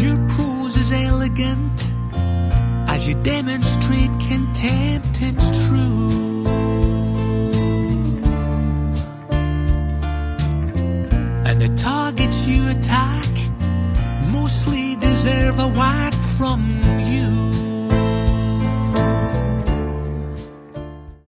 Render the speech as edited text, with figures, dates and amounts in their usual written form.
Your prose is elegant as you demonstrate contempt, it's true. And the targets you attack mostly deserve a whack from you.